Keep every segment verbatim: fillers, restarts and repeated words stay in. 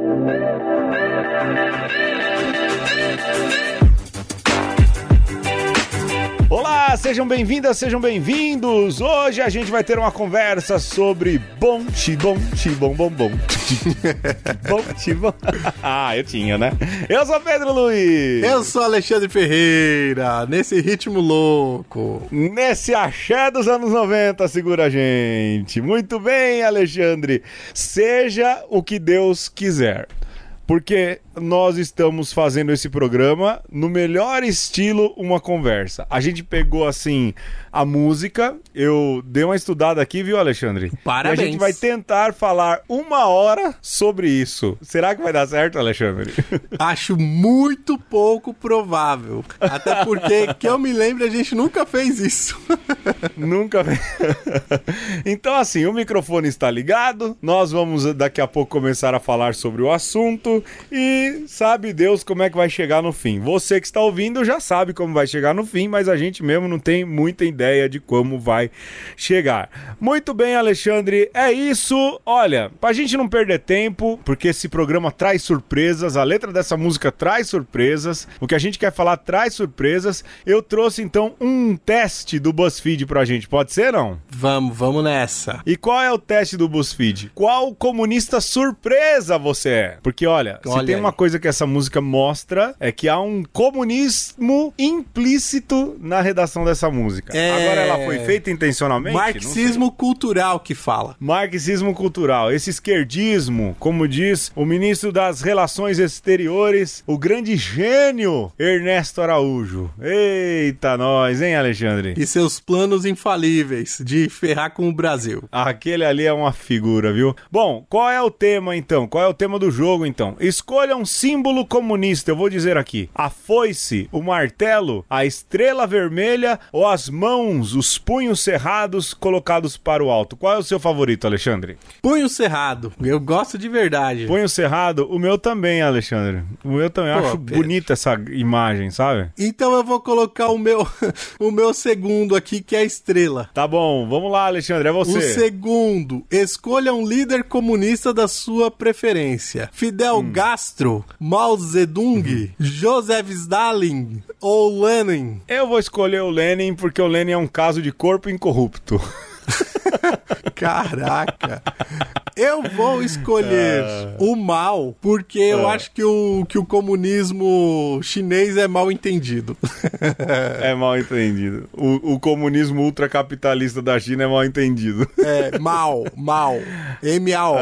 Olá, sejam bem-vindas, sejam bem-vindos. Hoje a gente vai ter uma conversa sobre bom, xibom, xibom, bom, bom. Bom, xibom. Ah, eu tinha, né? Eu sou Pedro Luiz. Eu sou Alexandre Ferreira, nesse ritmo louco. Nesse axé dos anos noventa, segura a gente. Muito bem, Alexandre. Seja o que Deus quiser. Porque nós estamos fazendo esse programa no melhor estilo uma conversa. A gente pegou, assim, a música. Eu dei uma estudada aqui, viu, Alexandre? Parabéns. E a gente vai tentar falar uma hora sobre isso. Será que vai dar certo, Alexandre? Acho muito pouco provável. Até porque, que eu me lembro, a gente nunca fez isso. Nunca fez. Então, assim, o microfone está ligado. Nós vamos daqui a pouco começar a falar sobre o assunto. E sabe Deus como é que vai chegar no fim. Você que está ouvindo já sabe como vai chegar no fim, mas a gente mesmo não tem muita ideia de como vai chegar. Muito bem, Alexandre, é isso. Olha, pra gente não perder tempo, porque esse programa traz surpresas, a letra dessa música traz surpresas, o que a gente quer falar traz surpresas, eu trouxe então um teste do BuzzFeed pra gente, pode ser, não? Vamos, vamos nessa. E qual é o teste do BuzzFeed? Qual comunista surpresa você é? Porque olha, Olha se tem aí. uma coisa que essa música mostra, é que há um comunismo implícito na redação dessa música. É... Agora ela foi feita intencionalmente? Marxismo cultural que fala. Marxismo cultural, esse esquerdismo, como diz o ministro das Relações Exteriores, o grande gênio Ernesto Araújo. Eita nós, hein, Alexandre? E seus planos infalíveis de ferrar com o Brasil. Aquele ali é uma figura, viu? Bom, qual é o tema então? Qual é o tema do jogo então? Escolha um símbolo comunista, eu vou dizer aqui. A foice, o martelo, a estrela vermelha ou as mãos, os punhos cerrados colocados para o alto. Qual é o seu favorito, Alexandre? Punho cerrado. Eu gosto de verdade. Punho cerrado? O meu também, Alexandre. O meu também. Pô, Acho Pedro. bonita essa imagem, sabe? Então eu vou colocar o meu, o meu segundo aqui, que é a estrela. Tá bom, vamos lá, Alexandre, é você. O segundo, escolha um líder comunista da sua preferência. Fidel Hum. Castro, Mao Zedong, Joseph Stalin ou Lenin? Eu vou escolher o Lenin porque o Lenin é um caso de corpo incorrupto. Caraca. Eu vou escolher o Mao porque eu Ah. acho que o, que o comunismo chinês é mal entendido. É mal entendido. O, o comunismo ultracapitalista da China é mal entendido. É, Mao, Mao, M A O.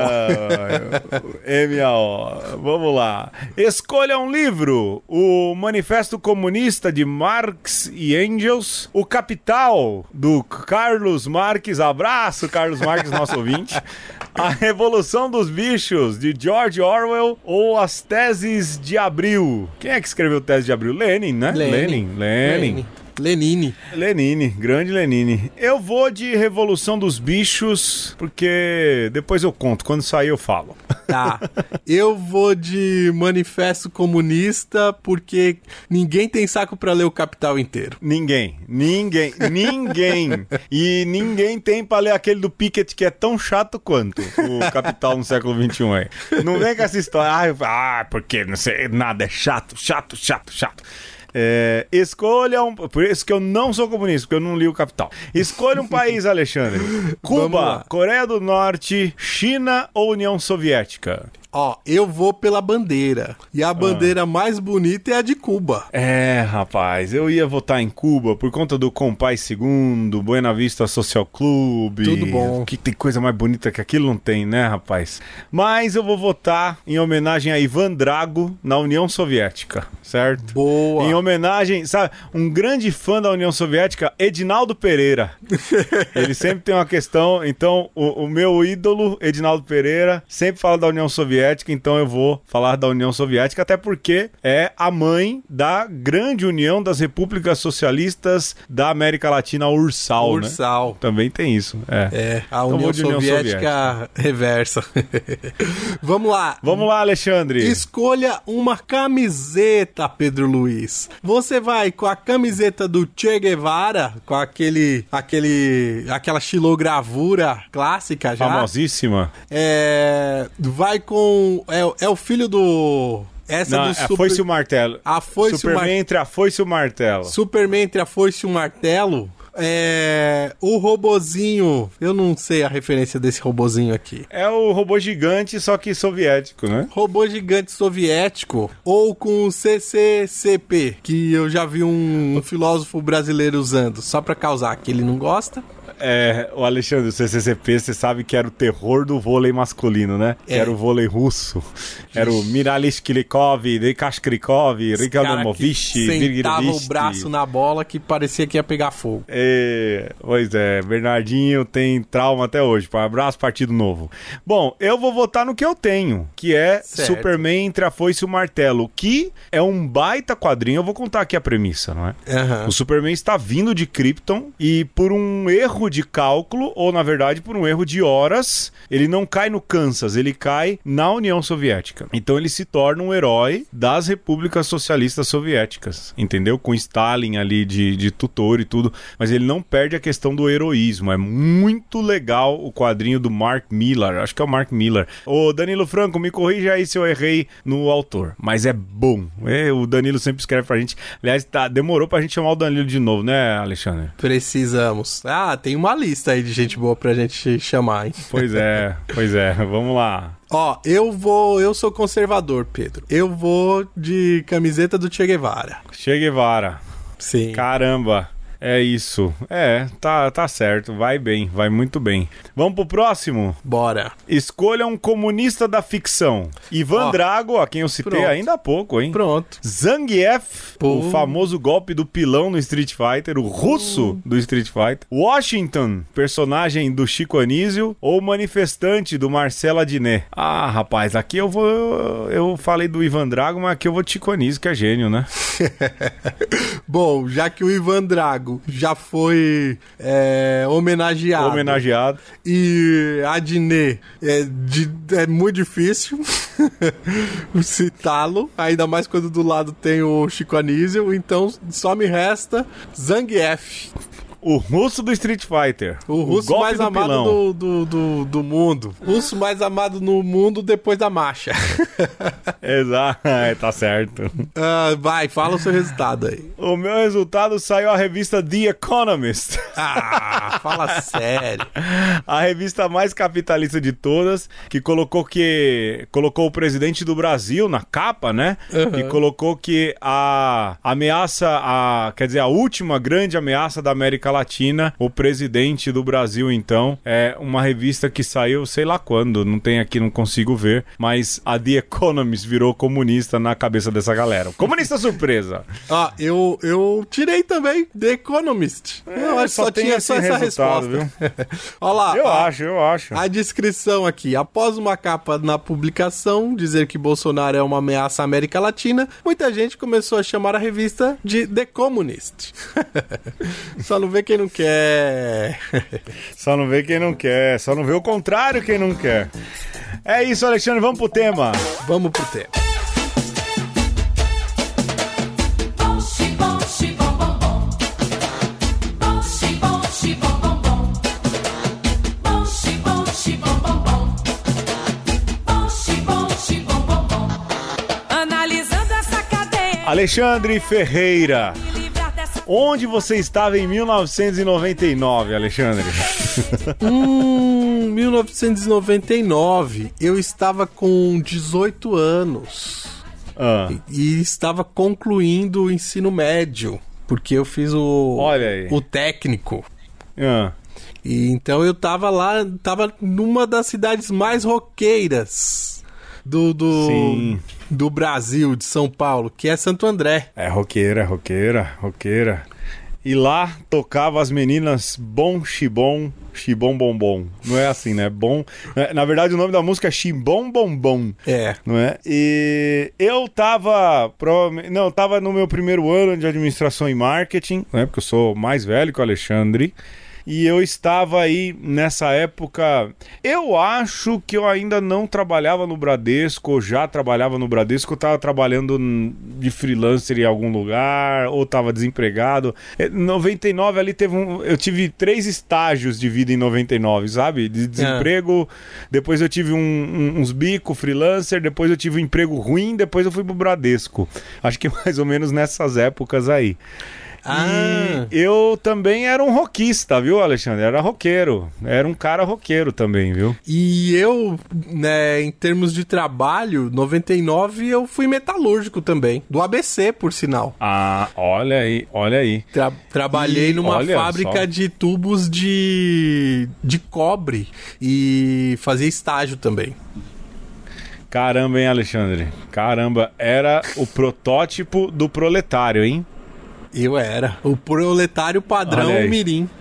Ah, M A O. Vamos lá. Escolha um livro. O Manifesto Comunista de Marx e Engels. O Capital, do Carlos Marques. Abraço, Carlos Marques, nosso ouvinte. A Revolução dos Bichos, de George Orwell. Ou As Teses de Abril. Quem é que escreveu Teses de Abril? Lenin, né? Lenin. Lenin. Lenin. Lenine. Lenine, grande Lenine. Eu vou de Revolução dos Bichos, porque depois eu conto, quando sair eu falo. Tá. Eu vou de Manifesto Comunista porque ninguém tem saco pra ler o Capital inteiro. Ninguém, ninguém, ninguém. E ninguém tem pra ler aquele do Piketty que é tão chato quanto o Capital no século vinte e um aí. Não vem com essa história, ah, eu- ah, porque não sei, nada é chato, chato, chato, chato. É, escolha um... Por isso que eu não sou comunista, porque eu não li o Capital. Escolha um país, Alexandre. Vamos Cuba, lá. Coreia do Norte, China ou União Soviética? Ó, eu vou pela bandeira. E a bandeira mais bonita é a de Cuba. É, rapaz, eu ia votar em Cuba por conta do Compás Segundo, Buena Vista Social Clube. Tudo bom. Que tem coisa mais bonita que aquilo, não tem, né, rapaz? Mas eu vou votar em homenagem a Ivan Drago na União Soviética, certo? Boa. Em homenagem, sabe, um grande fã da União Soviética, Edinaldo Pereira. Ele sempre tem uma questão, então o, o meu ídolo, Edinaldo Pereira, sempre fala da União Soviética, então eu vou falar da União Soviética, até porque é a mãe da grande união das repúblicas socialistas da América Latina, a URSAL, Ursal. né? Também tem isso, é. É, a Então União vou de União Soviética reversa. Vamos lá. Vamos lá, Alexandre. Escolha uma camiseta, Pedro Luiz. Você vai com a camiseta do Che Guevara, com aquele, aquele, aquela xilogravura clássica já. Famosíssima. É, vai com um... É, é o filho do... Essa Não, do é super... a foice e o martelo. A foice Superman e o mar... entre a foice e o martelo. Superman entre a foice e o martelo... É... O robozinho... Eu não sei a referência desse robozinho aqui. É o robô gigante, só que soviético, né? Robô gigante soviético ou com C C C P, que eu já vi um, um filósofo brasileiro usando, só pra causar, que ele não gosta. É, o Alexandre, o C C C P, você sabe que era o terror do vôlei masculino, né? É. Que era o vôlei russo. Era o Miralis Kilikov, Rikash Krikov, Rikanovich, sentava Virgilovich. o braço na bola que parecia que ia pegar fogo. É, pois é, Bernardinho tem trauma até hoje. Um abraço, Partido Novo. Bom, eu vou votar no que eu tenho, que é Certo. Superman entre a foice e o martelo, que é um baita quadrinho. Eu vou contar aqui a premissa, não é? Aham. O Superman está vindo de Krypton e por um erro de cálculo, ou na verdade por um erro de horas, ele não cai no Kansas, ele cai na União Soviética. Então ele se torna um herói das repúblicas socialistas soviéticas, entendeu? Com Stalin ali de, de tutor e tudo, mas ele não perde a questão do heroísmo. É muito legal o quadrinho do Mark Millar, acho que é o Mark Millar. Ô Danilo Franco, me corrija aí se eu errei no autor, mas é bom. É, o Danilo sempre escreve pra gente. Aliás, tá, demorou pra gente chamar o Danilo de novo, né, Alexandre? Precisamos. Ah, tem uma lista aí de gente boa pra gente chamar, hein? Pois é, pois é, vamos lá. Ó, eu vou... Eu sou conservador, Pedro. Eu vou de camiseta do Che Guevara. Che Guevara. Sim. Caramba. É isso. É, tá, tá certo. Vai bem, vai muito bem. Vamos pro próximo? Bora. Escolha um comunista da ficção. Ivan Ó, Drago, a quem eu citei pronto. ainda há pouco, hein? Pronto. Zangief, Pô. o famoso golpe do pilão no Street Fighter, o russo do Street Fighter. Washington, personagem do Chico Anísio, ou manifestante do Marcelo Adnet. Ah, rapaz, aqui eu vou... Eu falei do Ivan Drago, mas aqui eu vou de Chico Anísio, que é gênio, né? Bom, já que o Ivan Drago já foi é, homenageado. Homenageado. E Adnet é, de- é muito difícil citá-lo, ainda mais quando do lado tem o Chico Anísio, então só me resta Zangief, O russo do Street Fighter. o russo golpe mais do amado pilão. do, do, do, do mundo. Russo mais amado no mundo depois da marcha. Exato, é, tá certo. Ah, vai, fala o seu resultado aí. O meu resultado saiu a revista The Economist. Ah, fala sério. A revista mais capitalista de todas, que colocou que colocou o presidente do Brasil na capa, né? Uhum. E colocou que a ameaça, a, quer dizer, a última grande ameaça da América Latina, o presidente do Brasil, então, é uma revista que saiu, sei lá quando, não tem aqui, não consigo ver, mas a The Economist virou comunista na cabeça dessa galera. Comunista surpresa! Ah, eu, eu tirei também The Economist. eu acho que só só tem tinha esse só essa resultado, resposta. Olha lá. Eu a, acho, eu acho. A descrição aqui. Após uma capa na publicação dizer que Bolsonaro é uma ameaça à América Latina, muita gente começou a chamar a revista de The Communist. Só não vê quem não quer. Só não vê quem não quer, só não vê o contrário quem não quer. É isso, Alexandre, vamos pro tema. Vamos pro tema. Bom, xibom, xibom, bom, bom. Bom, xibom, xibom, bom, bom. Bom, xibom, xibom, bom, bom. Bom, xibom, xibom, bom, bom. Analisando essa cadeia. Alexandre Ferreira, Me livrar dessa. onde você estava em mil novecentos e noventa e nove, Alexandre? Hum, mil novecentos e noventa e nove. Eu estava com dezoito anos. Ah, E estava concluindo o ensino médio, porque eu fiz o, Olha aí. o técnico. ah. E então eu tava lá, tava numa das cidades mais roqueiras do, do, Sim. do Brasil, de São Paulo, que é Santo André. É roqueira, roqueira, roqueira. E lá tocava as meninas Bom Xibom, Xibom Bombom. Não é assim, né? Bom. Na verdade, o nome da música é Xibom Bombom. É. Não é? E eu tava. Provavelmente. Não, eu tava no meu primeiro ano de administração e marketing, né? Porque eu sou mais velho que o Alexandre. E eu estava aí nessa época, eu acho que eu ainda não trabalhava no Bradesco, ou já trabalhava no Bradesco, eu estava trabalhando de freelancer em algum lugar, ou estava desempregado. Em noventa e nove ali teve um, eu tive três estágios de vida em noventa e nove, sabe? De desemprego, é. Depois eu tive um, um, uns bicos, freelancer, depois eu tive um emprego ruim, depois eu fui pro Bradesco. Acho que mais ou menos nessas épocas aí. Ah. E eu também era um rockista, viu, Alexandre? Era roqueiro. Era um cara roqueiro também, viu? E eu, né, em termos de trabalho, noventa e nove eu fui metalúrgico também. Do A B C, por sinal. Ah, olha aí, olha aí. Tra- trabalhei E numa olha fábrica só. de tubos de, de cobre e fazia estágio também. Caramba, hein, Alexandre? Caramba, era o protótipo do proletário, hein? Eu era. O proletário padrão Olha aí. mirim.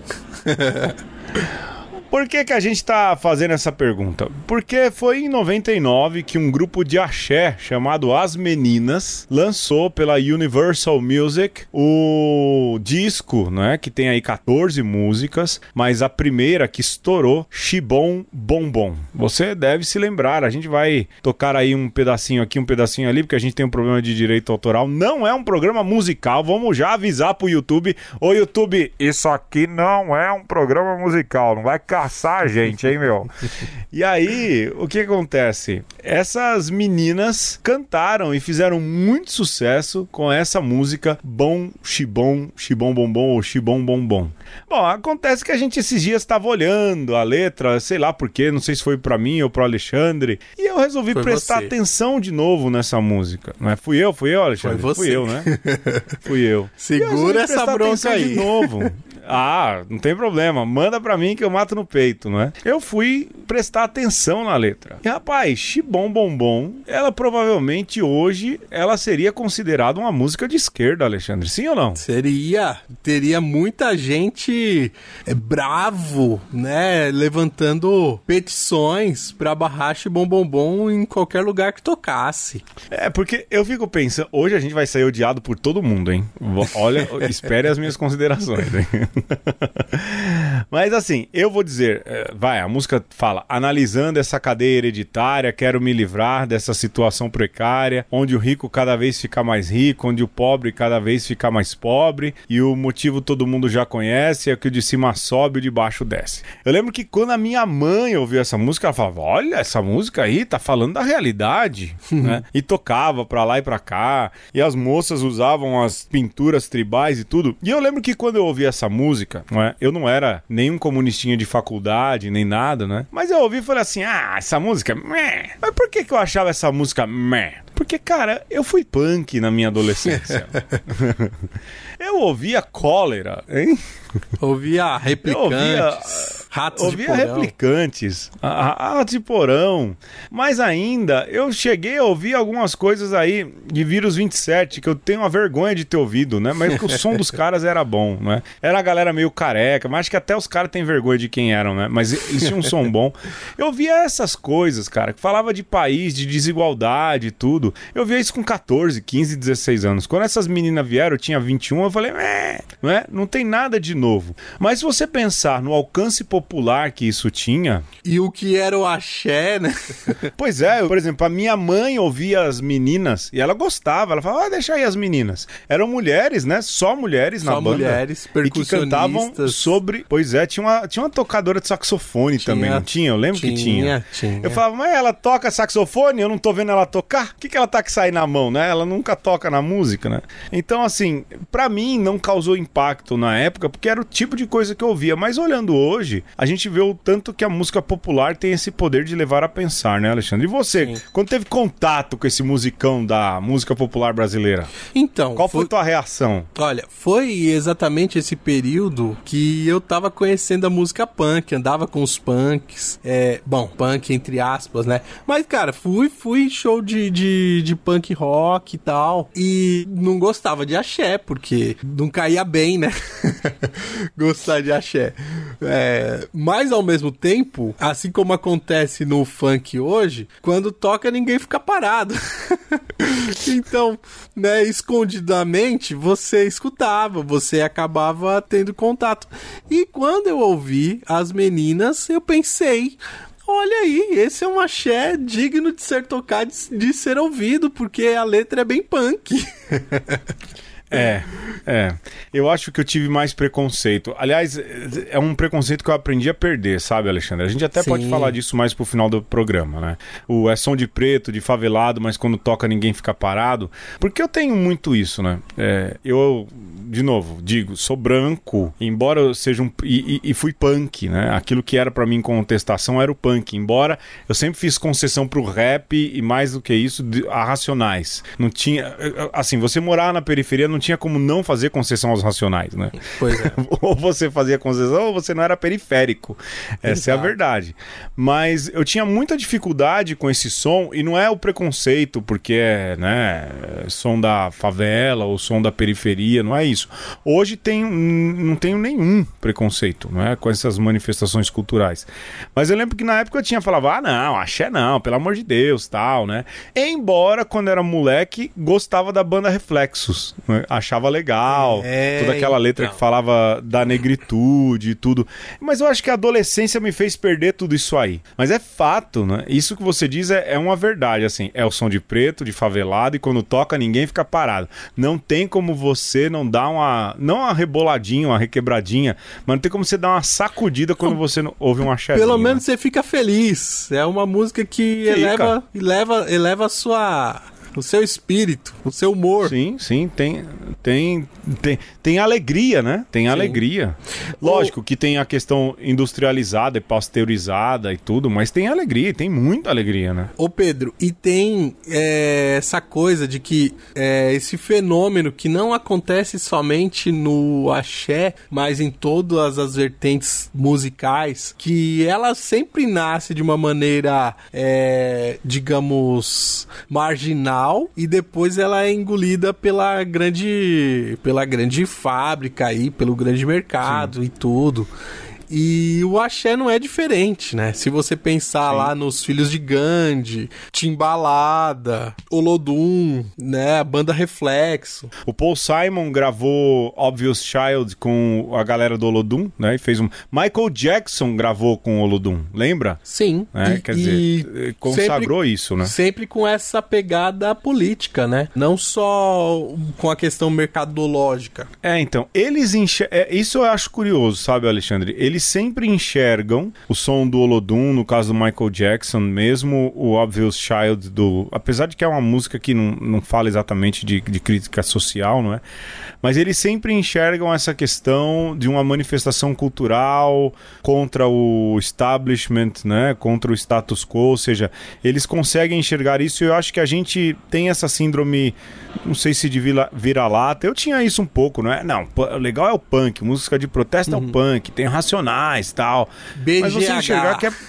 Por que que a gente tá fazendo essa pergunta? Porque foi em noventa e nove que um grupo de axé chamado As Meninas lançou pela Universal Music o disco, né, que tem aí quatorze músicas, mas a primeira que estourou, Shibom Bom Bom. Você deve se lembrar, a gente vai tocar aí um pedacinho aqui, um pedacinho ali, porque a gente tem um problema de direito autoral. Não é um programa musical, vamos já avisar pro YouTube. Ô YouTube, isso aqui não é um programa musical, não vai caçar a gente, hein, meu? E aí, o que acontece? Essas meninas cantaram e fizeram muito sucesso com essa música Bom, Xibom, Xibom Bom Bom ou Xibom Bom Bom. Bom, acontece que a gente esses dias estava olhando a letra, sei lá porquê, não sei se foi pra mim ou pro Alexandre, e eu resolvi Foi prestar você. atenção de novo nessa música. Não é? Fui eu, fui eu, Alexandre? Foi você. Fui eu, né? Fui eu. Segura E eu resolvi essa prestar bronca atenção aí. de novo. Ah, não tem problema. Manda pra mim que eu mato no peito, não é? Eu fui prestar atenção na letra. E, rapaz, Xibom Bom Bom, ela provavelmente hoje, ela seria considerada uma música de esquerda, Alexandre. Sim ou não? Seria. Teria muita gente é, bravo, né? Levantando petições pra barrar Xibom Bom Bom em qualquer lugar que tocasse. É, porque eu fico pensando, hoje a gente vai sair odiado por todo mundo, hein? Vou- Olha, espere as minhas considerações, hein? Mas assim, eu vou dizer, eh, vai, a música fala, analisando essa cadeia hereditária, quero me livrar dessa situação precária, onde o rico cada vez fica mais rico, onde o pobre cada vez fica mais pobre, e o motivo todo mundo já conhece, é que o de cima sobe e o de baixo desce. Eu lembro que quando a minha mãe ouviu essa música, ela falava, olha, essa música aí tá falando da realidade, né? E tocava pra lá e pra cá, e as moças usavam as pinturas tribais e tudo. E eu lembro que quando eu ouvi essa música, não é? Eu não era nenhum comunistinha de faculdade, nem nada, né? Mas eu ouvi e falei assim, ah, essa música, meh. Mas por que que eu achava essa música meh? Porque, cara, eu fui punk na minha adolescência. Eu ouvia Cólera, hein? Ouvia Eu replicantes, ouvia, ratos ouvia de porão. replicantes, a, a, a de porão. Mas ainda, eu cheguei a ouvir algumas coisas aí de Vírus vinte e sete, que eu tenho uma vergonha de ter ouvido, né? Mas que o som dos caras era bom, né? Era a galera meio careca, mas acho que até os caras têm vergonha de quem eram, né? Mas eles tinham um som bom. Eu ouvia essas coisas, cara, que falava de país, de desigualdade e tudo. Eu via isso com catorze, quinze, dezesseis anos. Quando essas meninas vieram, eu tinha vinte e um, eu falei, é, não é? Não tem nada de novo. Mas se você pensar no alcance popular que isso tinha, E o que era o axé, né? pois é, eu, por exemplo, a minha mãe ouvia as meninas e ela gostava, ela falava, ah, deixa aí as meninas. Eram mulheres, né? Só mulheres Só na banda. mulheres, E que cantavam percussionistas. sobre... Pois é, tinha uma, tinha uma tocadora de saxofone Tinha, também, não tinha? Eu lembro que tinha. Tinha, tinha. Eu falava, mas ela toca saxofone? Eu não tô vendo ela tocar? O que que ela tá que sai na mão, né? Ela nunca toca na música, né? Então, assim, pra mim não causou impacto na época, porque era o tipo de coisa que eu ouvia. Mas olhando hoje, a gente vê o tanto que a música popular tem esse poder de levar a pensar, né, Alexandre? E você, Sim. quando teve contato com esse musicão da música popular brasileira, Então, qual foi foi- a tua reação? Olha, foi exatamente esse período que eu tava conhecendo a música punk, andava com os punks, é, bom, punk entre aspas, né? Mas, cara, fui, fui em show de, de, de punk rock e tal, e não gostava de axé, porque não caía bem, né? Gostar de axé. É, É, mas ao mesmo tempo, assim como acontece no funk hoje, quando toca ninguém fica parado. Então, né, escondidamente você escutava, você acabava tendo contato. E quando eu ouvi as meninas, eu pensei, olha aí, esse é um axé digno de ser tocado, de ser ouvido, porque a letra é bem punk. É, é. Eu acho que eu tive mais preconceito. Aliás, é um preconceito que eu aprendi a perder, sabe, Alexandre? A gente até Sim. pode falar disso mais pro final do programa, né? O é som de preto, de favelado, mas quando toca ninguém fica parado. Porque eu tenho muito isso, né? É, eu, de novo, digo, sou branco, embora eu seja um... E, e, e fui punk, né? Aquilo que era pra mim contestação era o punk. Embora eu sempre fiz concessão pro rap e mais do que isso, de, a Racionais. Não tinha... Assim, você morar na periferia não tinha como não fazer concessão aos Racionais, né? Pois é. Ou você fazia concessão ou você não era periférico. Essa Exato. É a verdade. Mas eu tinha muita dificuldade com esse som, e não é o preconceito porque é, né, som da favela ou som da periferia, não é isso. Hoje tem, não tenho nenhum preconceito, não é, com essas manifestações culturais. Mas eu lembro que na época eu tinha falado, ah não, axé não, pelo amor de Deus, tal, né? Embora quando era moleque gostava da banda Reflexos, né? Achava legal, é, toda aquela letra então. Que falava da negritude e tudo. Mas eu acho que a adolescência me fez perder tudo isso aí. Mas é fato, né? Isso que você diz é, é uma verdade, assim. É o som de preto, de favelado, e quando toca ninguém fica parado. Não tem como você não dar uma... Não uma reboladinha, uma requebradinha, mas não tem como você dar uma sacudida quando você ouve um axézinho. Pelo menos né? Você fica feliz. É uma música que fica. eleva, eleva, eleva a sua... o seu espírito, o seu humor. Sim, sim, tem, tem, tem, tem alegria, né? Tem sim. alegria. Lógico o... que tem a questão industrializada e pasteurizada e tudo, mas tem alegria, tem muita alegria, né? Ô Pedro, e tem é, essa coisa de que é, esse fenômeno que não acontece somente no axé, mas em todas as vertentes musicais, que ela sempre nasce de uma maneira, é, digamos, marginal, e depois ela é engolida pela grande, pela grande fábrica aí, pelo grande mercado Sim. e tudo. E o axé não é diferente, né? Se você pensar Sim. lá nos Filhos de Gandhi, Timbalada, Olodum, né? A banda Reflexo. O Paul Simon gravou Obvious Child com a galera do Olodum, né? E fez um... Michael Jackson gravou com o Olodum, lembra? Sim. É, e, quer dizer, consagrou sempre, isso, né? Sempre com essa pegada política, né? Não só com a questão mercadológica. É, então, eles enxergam... É, isso eu acho curioso, sabe, Alexandre? Eles sempre enxergam o som do Olodum, no caso do Michael Jackson, mesmo o Obvious Child do... Apesar de que é uma música que não, não fala exatamente de, de crítica social, não é? Mas eles sempre enxergam essa questão de uma manifestação cultural contra o establishment, né? Contra o status quo, ou seja, eles conseguem enxergar isso, e eu acho que a gente tem essa síndrome, não sei se de vira-lata, eu tinha isso um pouco, não é? Não, o legal é o punk, música de protesto uhum. é o punk, tem Racionais e tal. B G H. Mas você enxergar que é...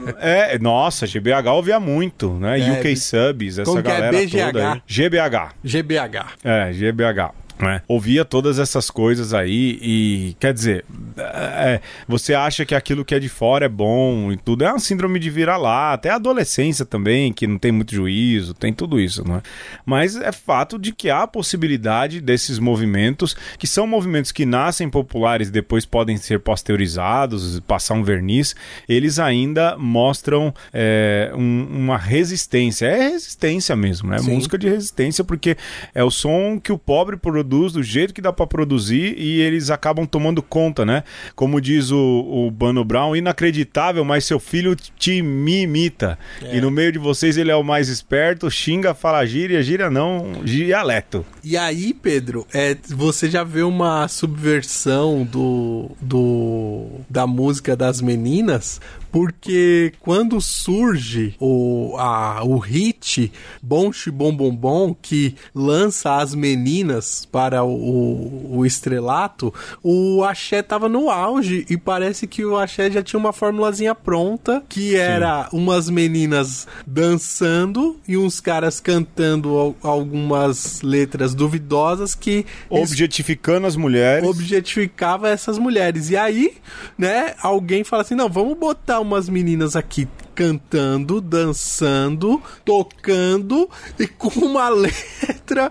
é nossa, G B H ouvia muito, né? É, U K Subs, essa galera é B G H? toda aí. G B H. G B H. É, G B H. É. Ouvia todas essas coisas aí e, quer dizer, é, você acha que aquilo que é de fora é bom e tudo, é uma síndrome de vira-lata, até a adolescência também, que não tem muito juízo, tem tudo isso, não é? Mas é fato de que há a possibilidade desses movimentos, que são movimentos que nascem populares e depois podem ser pasteurizados, passar um verniz, eles ainda mostram é, um, uma resistência, é resistência mesmo, né? Sim. Música de resistência, porque é o som que o pobre produz do jeito que dá pra produzir, e eles acabam tomando conta, né? Como diz o, o Mano Brown, inacreditável, mas seu filho te me imita. É. E no meio de vocês ele é o mais esperto, xinga, fala gíria, gíria não, dialeto. E aí, Pedro, é, você já vê uma subversão do, do, da música das meninas, porque quando surge o, a, o hit Bom Xibom Bom Bom, que lança as meninas para o, o, o estrelato, o axé tava no auge e parece que o axé já tinha uma formulazinha pronta, que era Sim. umas meninas dançando e uns caras cantando al- algumas letras duvidosas que... Objetificando as mulheres. Objetificava essas mulheres. E aí, né, alguém fala assim, não, vamos botar umas meninas aqui cantando, dançando, tocando e com uma letra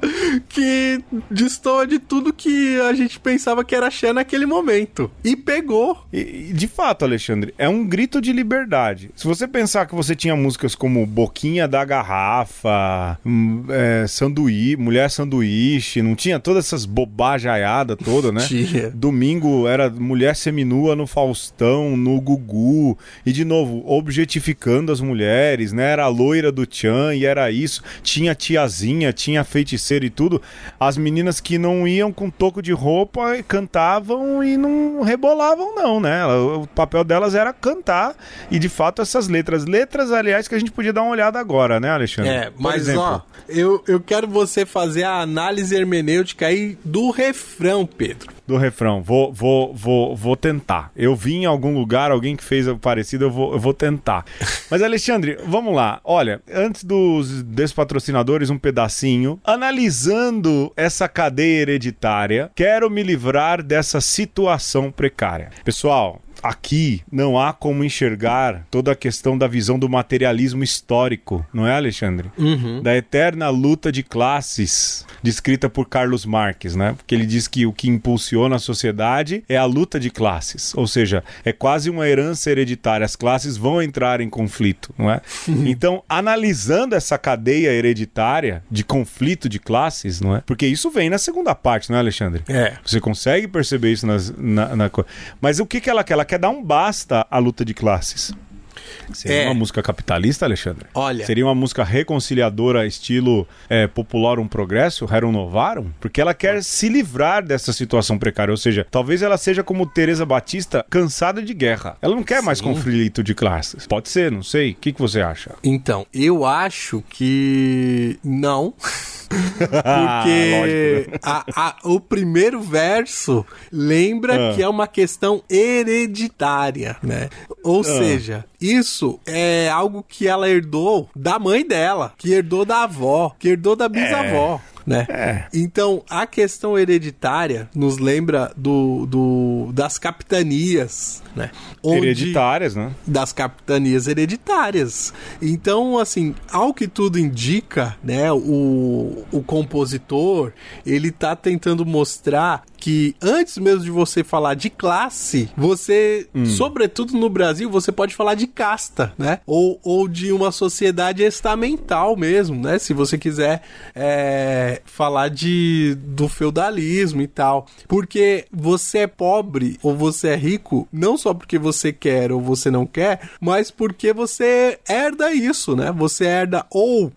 que destoa de tudo que a gente pensava que era axé naquele momento. E pegou. E, de fato, Alexandre, é um grito de liberdade. Se você pensar que você tinha músicas como Boquinha da Garrafa, hum, é, Sanduí, Mulher Sanduíche, não tinha todas essas bobajaiadas toda, né? Tinha. Domingo era Mulher Seminua no Faustão, no Gugu, e de novo, objetificando as mulheres, né? Era a loira do Tchan e era isso. Tinha tiazinha, tinha feiticeira e tudo. As meninas que não iam com toco de roupa cantavam e não rebolavam, não, né? O papel delas era cantar e, de fato, essas letras. Letras, aliás, que a gente podia dar uma olhada agora, né, Alexandre? É, Por mas exemplo, ó, eu, eu quero você fazer a análise hermenêutica aí do refrão, Pedro. Do refrão. Vou, vou, vou, vou tentar. Eu vi em algum lugar alguém que fez algo parecido, eu vou, eu vou tentar. Mas, Alexandre, vamos lá. Olha, antes dos despatrocinadores, um pedacinho. Analisando essa cadeia hereditária, quero me livrar dessa situação precária. Pessoal, aqui não há como enxergar toda a questão da visão do materialismo histórico, não é, Alexandre? Uhum. Da eterna luta de classes, descrita por Carlos Marx, né? Porque ele diz que o que impulsiona a sociedade é a luta de classes, ou seja, é quase uma herança hereditária, as classes vão entrar em conflito, não é? Então, analisando essa cadeia hereditária de conflito de classes, não é? Porque isso vem na segunda parte, não é, Alexandre? É. Você consegue perceber isso nas, na, na... Mas o que, que ela quer? Ela quer dar um basta à luta de classes. Seria É. uma música capitalista, Alexandre? Olha. Seria uma música reconciliadora, estilo é, Popularum Progresso, Rerum Novarum? Porque ela quer se livrar dessa situação precária. Ou seja, talvez ela seja como Teresa Batista, cansada de guerra. Ela não quer mais Sim. conflito de classes. Pode ser, não sei. O que, que você acha? Então, eu acho que não. Porque Lógico, né? a, a, o primeiro verso lembra Ah. que é uma questão hereditária, né? Ou Ah. seja, isso é algo que ela herdou da mãe dela, que herdou da avó, que herdou da bisavó. Né? É. Então, a questão hereditária nos lembra do, do, das capitanias, né? Onde- Hereditárias, né? das capitanias hereditárias. Então, assim, ao que tudo indica, né, o, o compositor, ele tá tentando mostrar que antes mesmo de você falar de classe, você, sobretudo no Brasil, você pode falar de casta, né? Ou, ou de uma sociedade estamental mesmo, né? Se você quiser é, falar de, do feudalismo e tal. Porque você é pobre ou você é rico, não só porque você quer ou você não quer, mas porque você herda isso, né? Você herda ou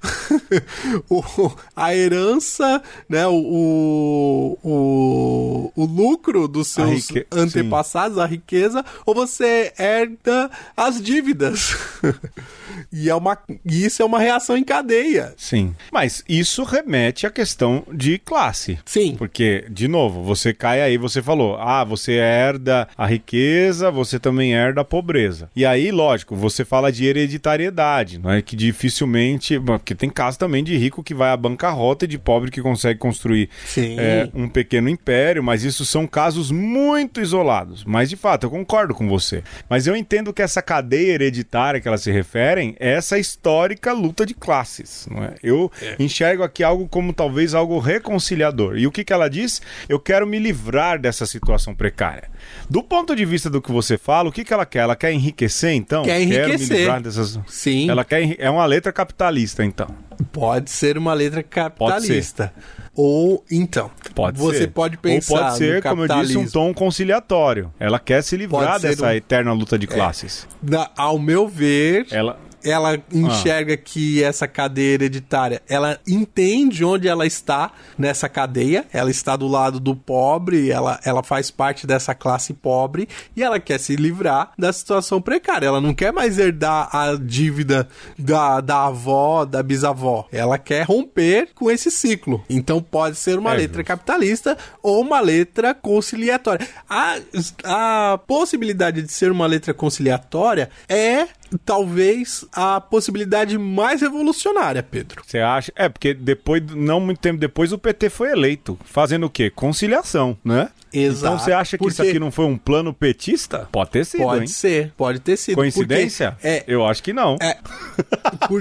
o, a herança, né? O, o, o lucro dos seus rique- antepassados, a riqueza, ou você herda as dívidas. E, é uma, e isso é uma reação em cadeia. Sim. Mas isso remete à questão de classe. Sim. Porque, de novo, você cai aí, você falou, ah, você herda a riqueza, você também herda a pobreza. E aí, lógico, você fala de hereditariedade, não é? Que dificilmente... Porque tem casos também de rico que vai à bancarrota e de pobre que consegue construir Sim. é, um pequeno império, mas isso são casos muito isolados. Mas, de fato, eu concordo com você. Mas eu entendo que essa cadeia hereditária que elas se referem é essa histórica luta de classes, não é? Eu enxergo aqui algo como talvez algo reconciliador. E o que, que ela diz? Eu quero me livrar dessa situação precária. Do ponto de vista do que você fala, o que, que ela quer? Ela quer enriquecer, então? Quer Quero me enriquecer. livrar dessas... Sim. Ela quer enri... É uma letra capitalista, então. Pode ser uma letra capitalista. Ou, então, Pode você ser. pode pensar Ou pode ser, no como eu disse, um capitalismo. tom conciliatório. Ela quer se livrar Pode ser dessa um- eterna luta de classes. Na- ao meu ver, Ela... ela enxerga ah. que essa cadeia hereditária, ela entende onde ela está nessa cadeia, ela está do lado do pobre, ela, ela faz parte dessa classe pobre e ela quer se livrar da situação precária. Ela não quer mais herdar a dívida da, da avó, da bisavó. Ela quer romper com esse ciclo. Então pode ser uma é letra justo. capitalista ou uma letra conciliatória. A, a possibilidade de ser uma letra conciliatória é talvez a possibilidade mais revolucionária, Pedro. Você acha? É, porque depois, não muito tempo depois, o P T foi eleito. Fazendo o quê? Conciliação, né? Exato. Então você acha que porque... isso aqui não foi um plano petista? Pode ter sido, pode hein? Pode ser, pode ter sido. Coincidência? É... Eu acho que não. É... Por...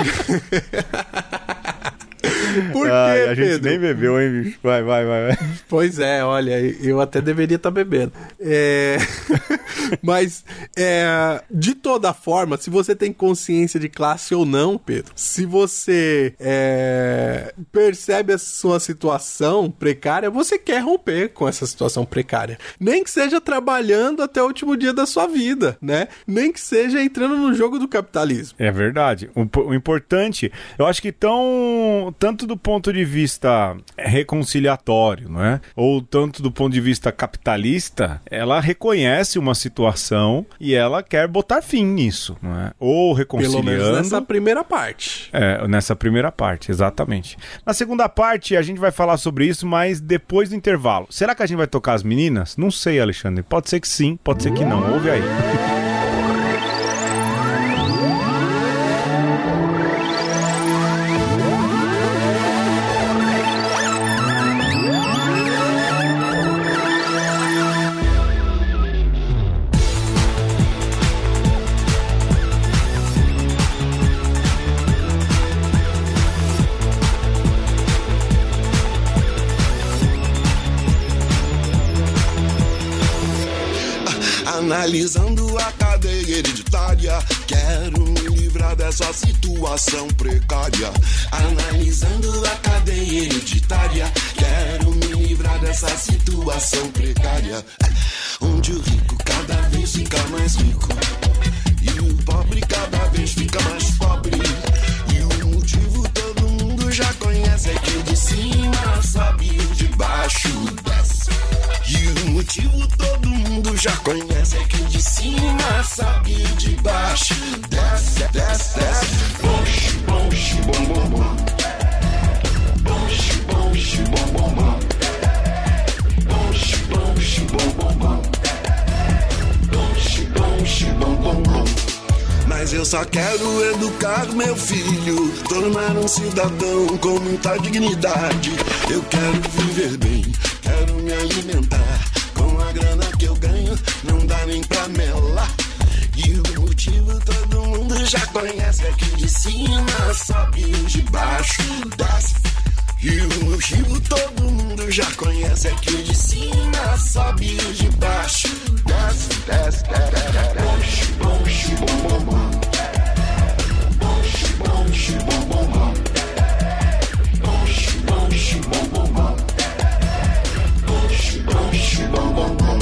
Por quê, Ai, a gente Pedro? nem bebeu, hein, bicho? Vai, vai, vai, vai. Pois é, olha, eu até deveria estar bebendo. É... Mas, é... de toda forma, se você tem consciência de classe ou não, Pedro, se você é... percebe a sua situação precária, você quer romper com essa situação precária. Nem que seja trabalhando até o último dia da sua vida, né? Nem que seja entrando no jogo do capitalismo. É verdade. O, o importante, eu acho que tão... tanto do ponto de vista reconciliatório, não é? Ou tanto do ponto de vista capitalista, ela reconhece uma situação e ela quer botar fim nisso, não é? Ou reconciliando... Pelo menos nessa primeira parte. É, nessa primeira parte, exatamente. Na segunda parte, a gente vai falar sobre isso, mas depois do intervalo. Será que a gente vai tocar as meninas? Não sei, Alexandre. Pode ser que sim, pode ser que não. Ouve aí. Analisando a cadeia hereditária, quero me livrar dessa situação precária. Analisando a cadeia hereditária, quero me livrar dessa situação precária. Onde o rico cada vez fica mais rico e o pobre cada vez fica mais pobre. E o motivo todo mundo já conhece, é que de cima sobe e o de baixo desce. E o motivo todo mundo já conhece, é que de cima sobe e de baixo desce, desce, desce. Bonche, bonche, bom, bom, bom. Bonche, bonche, bom, bom, bom. Bonche, bonche, bom, bom, bom. Bonche, bonche, bom, bom, bom. Mas eu só quero educar meu filho, tornar um cidadão com muita dignidade. Eu quero viver bem, quero me alimentar. Com a grana que eu ganho, não dá nem pra melar. E o motivo todo mundo já conhece, é que de cima sobe e de baixo desce. E o motivo todo mundo já conhece, é que de cima sobe e de baixo desce, desce, desce. Bonche, bonche, bom, bom, bom. Bonche, bonche, bom, bom, bom. Bonche, bonche, bom, bom, bom. Bonche, bonche, bom, bom, bom.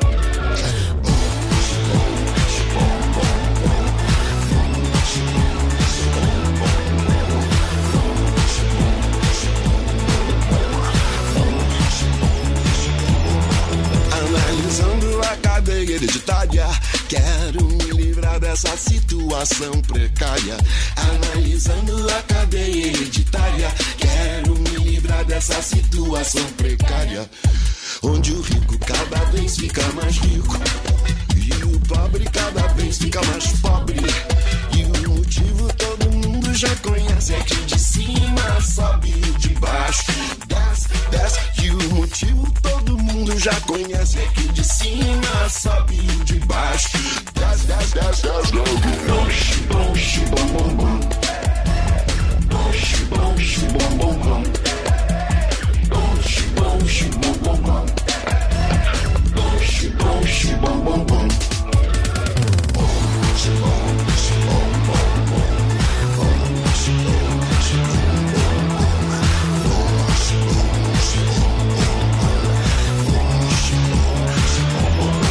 Analisando a cadeia hereditária, quero me livrar dessa situação precária. Analisando a cadeia hereditária, quero me livrar dessa situação precária. Onde o rico cada vez fica mais rico e o pobre cada vez fica mais pobre. E o motivo todo mundo já conhece, é que de cima sobe e de baixo desce, desce. E o motivo todo mundo já conhece, é que de cima sobe e de baixo desce, desce, desce, desce. Bonche, bonche, bom, bom, bom. Bonche, bonche, bom, bom, bom. Bonche, bonche, bom, bom, bom. Bonche, bonche, bom, bom, bom. Bonche, bonche, bom, bom, bom. Bonche, bonche, bom, bom, bom. Bonche, bonche, bom, bom, bom. Bonche, bonche, bom, bom, bom.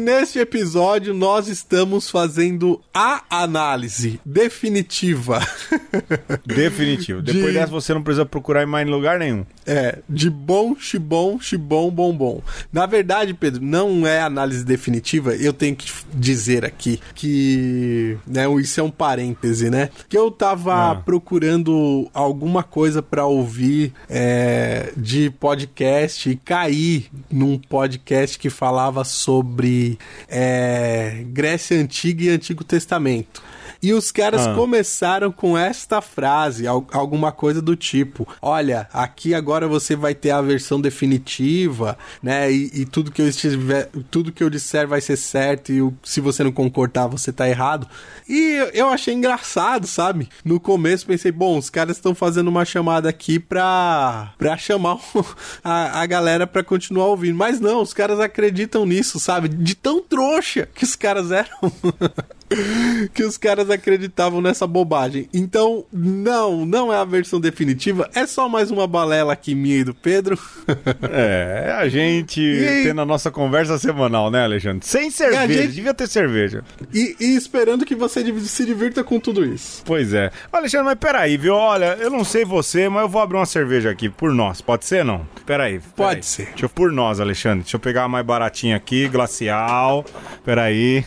neste episódio nós estamos fazendo a análise definitiva. Definitivo. Depois De- dessa você não precisa procurar em mais lugar nenhum. É, de bom, xibom, xibom, bom, bom. Na verdade, Pedro, não é análise definitiva. Eu tenho que dizer aqui que, né, isso é um parêntese, né? Que eu tava Ah. procurando alguma coisa pra ouvir é, de podcast e caí num podcast que falava sobre é, Grécia Antiga e Antigo Testamento. E os caras Ah. começaram com esta frase, al- alguma coisa do tipo: olha, aqui agora você vai ter a versão definitiva, né? E, e tudo que eu estiver, tudo que eu disser vai ser certo, e o- se você não concordar, você tá errado. E eu, eu achei engraçado, sabe? No começo pensei, bom, os caras estão fazendo uma chamada aqui pra, pra chamar o- a, a galera pra continuar ouvindo. Mas não, os caras acreditam nisso, sabe? De tão trouxa que os caras eram. Que os caras acreditavam nessa bobagem. Então, não, não é a versão definitiva. É só mais uma balela aqui minha e do Pedro. É, a gente aí? tendo a nossa conversa semanal, né, Alexandre? Sem cerveja, gente- devia ter cerveja. E, e esperando que você div- se divirta com tudo isso. Pois é. Alexandre, mas peraí, viu? Olha, eu não sei você, mas eu vou abrir uma cerveja aqui por nós. Pode ser, não? Peraí. peraí. Pode ser. Deixa eu por nós, Alexandre. Deixa eu pegar a mais baratinha aqui, glacial. Peraí.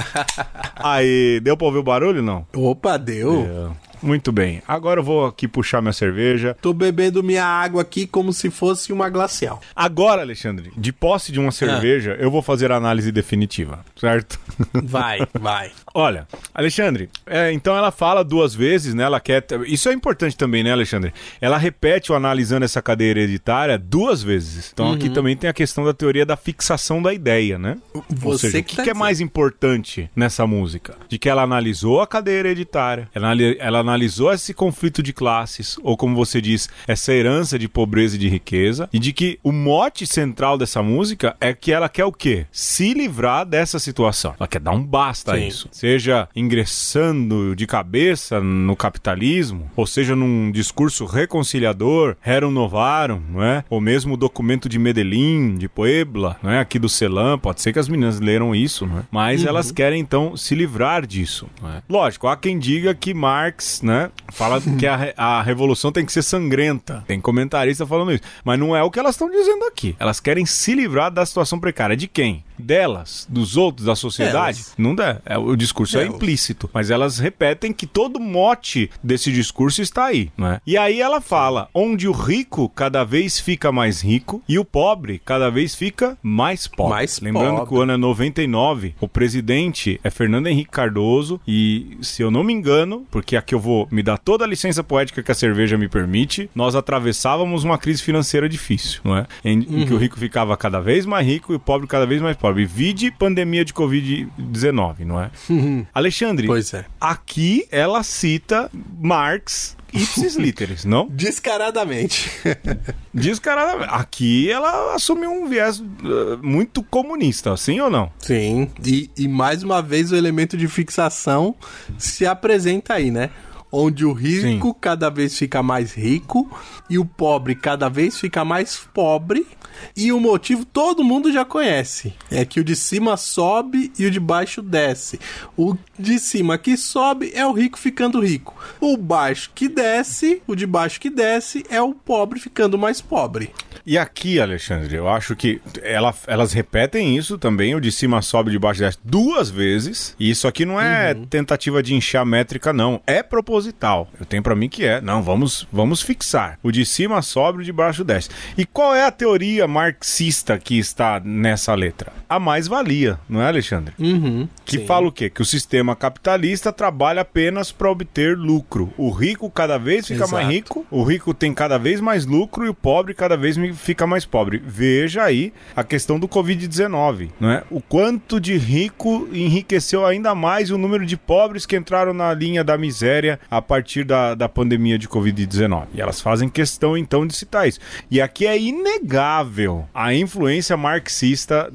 Aí, deu pra ouvir o barulho, não? Opa, deu. É. Muito bem. Agora eu vou aqui puxar minha cerveja. Tô bebendo minha água aqui como se fosse uma glacial. Agora, Alexandre, de posse de uma cerveja, eu vou fazer a análise definitiva, certo? Vai, vai. Olha, Alexandre, é, então ela fala duas vezes, né? Ela quer. Isso é importante também, né, Alexandre? Ela repete o analisando essa cadeia hereditária duas vezes. Então aqui também tem a questão da teoria da fixação da ideia, né? Ou Você seja, o que que, tá que é dizendo. mais importante nessa música? De que ela analisou a cadeia hereditária, ela, ali- ela analisou esse conflito de classes, ou como você diz, essa herança de pobreza e de riqueza, e de que o mote central dessa música é que ela quer o quê? Se livrar dessa situação. Ela quer dar um basta a Sim. isso. Seja ingressando de cabeça no capitalismo, ou seja num discurso reconciliador, Rerum Novarum, não é? Ou mesmo o documento de Medellín, de Puebla, não é? Aqui do Celan, pode ser que as meninas leram isso, não é? Mas elas querem então se livrar disso, não é? Lógico, há quem diga que Marx, né, fala que a, re- a revolução tem que ser sangrenta. Tem comentarista falando isso, mas não é o que elas estão dizendo aqui. Elas querem se livrar da situação precária. De quem? Delas, dos outros, da sociedade? Delas. Não dá. É, o discurso é Delas. implícito, mas elas repetem que todo mote desse discurso está aí, né? E aí ela fala, onde o rico cada vez fica mais rico e o pobre cada vez fica mais pobre. Mais Lembrando pobre. que o ano é noventa e nove, o presidente é Fernando Henrique Cardoso e, se eu não me engano, porque aqui eu vou me dar toda a licença poética que a cerveja me permite, nós atravessávamos uma crise financeira difícil, não é? Em, em que o rico ficava cada vez mais rico e o pobre cada vez mais pobre. Vide pandemia de covid dezenove, não é? Alexandre, Pois é. aqui ela cita Marx ipsis literis, não? Descaradamente. Descaradamente. Aqui ela assumiu um viés uh, muito comunista, sim ou não? Sim. E, e mais uma vez o elemento de fixação se apresenta aí, né? Onde o rico Sim. cada vez fica mais rico e o pobre cada vez fica mais pobre. E o motivo todo mundo já conhece. É que o de cima sobe e o de baixo desce. O de cima que sobe é o rico ficando rico. O baixo que desce, o de baixo que desce é o pobre ficando mais pobre. E aqui, Alexandre, eu acho que ela- elas repetem isso também, o de cima sobe, de baixo desce, duas vezes. E isso aqui não é tentativa de inchar a métrica, não. É proposital. Eu tenho pra mim que é. Não, vamos, vamos fixar. O de cima sobe, o de baixo desce. E qual é a teoria marxista que está nessa letra? A mais-valia, não é, Alexandre? Uhum. Que Sim. fala o quê? Que o sistema capitalista trabalha apenas para obter lucro. O rico cada vez fica Exato. mais rico, o rico tem cada vez mais lucro e o pobre cada vez me- fica mais pobre. Veja aí a questão do covid dezenove, não é? O quanto de rico enriqueceu ainda mais o número de pobres que entraram na linha da miséria a partir da, da pandemia de covid dezenove. E elas fazem questão então de citar isso. E aqui é inegável a influência marxista dessas